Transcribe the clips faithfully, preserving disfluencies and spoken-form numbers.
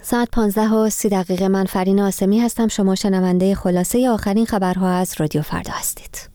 ساعت پانزده و سی دقیقه. من فرین آسمی هستم. شما شنونده خلاصه آخرین خبرها از رادیو فردا هستید.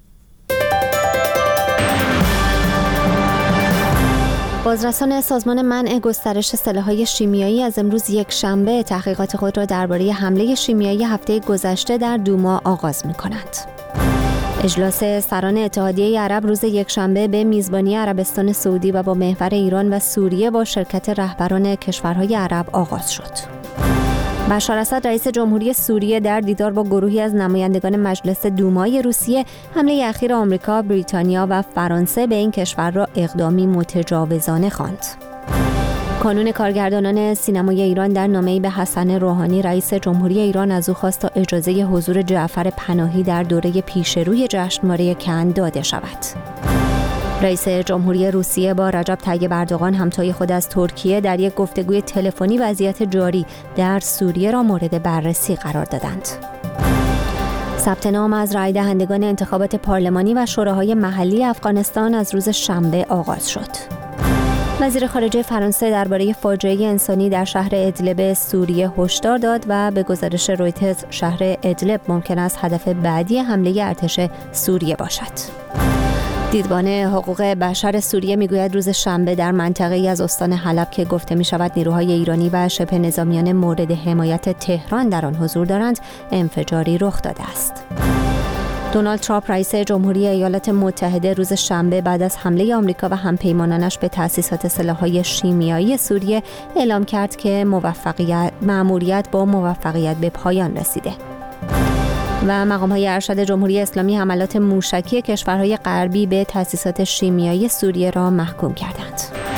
بازرسان سازمان منع گسترش سلاح‌های شیمیایی از امروز یک شنبه تحقیقات خود را درباره حمله شیمیایی هفته گذشته در دوما آغاز می‌کنند. اجلاس سران اتحادیه عرب روز یکشنبه به میزبانی عربستان سعودی و با محور ایران و سوریه با شرکت رهبران کشورهای عرب آغاز شد. بشار اسد رئیس جمهوری سوریه در دیدار با گروهی از نمایندگان مجلس دومای روسیه حمله اخیر آمریکا، بریتانیا و فرانسه به این کشور را اقدامی متجاوزانه خواند. کانون کارگردانان سینمای ایران در نامه‌ای به حسن روحانی رئیس جمهوری ایران از او خواست تا اجازه حضور جعفر پناهی در دوره پیشروی جشنواره کن داده شود. رئیس جمهوری روسیه با رجب طیب اردوغان همتای خود از ترکیه در یک گفتگوی تلفنی وضعیت جاری در سوریه را مورد بررسی قرار دادند. ثبت نام از رای دهندگان انتخابات پارلمانی و شوراهای محلی افغانستان از روز شنبه آغاز شد. وزیر خارجه فرانسه درباره فاجعه انسانی در شهر ادلب سوریه هشدار داد و به گزارش رویترز شهر ادلب ممکن است هدف بعدی حمله ارتش سوریه باشد. دیدبان حقوق بشر سوریه میگوید روز شنبه در منطقه‌ای از استان حلب که گفته می شود نیروهای ایرانی و شبه نظامیان مورد حمایت تهران در آن حضور دارند، انفجاری رخ داده است. دونالد ترامپ رئیس جمهوری ایالات متحده روز شنبه بعد از حمله آمریکا و همپیمانانش به تأسیسات سلاح‌های شیمیایی سوریه اعلام کرد که موفقیت مأموریت با موفقیت به پایان رسیده. و مقام‌های ارشد جمهوری اسلامی حملات موشکی کشورهای غربی به تأسیسات شیمیایی سوریه را محکوم کردند.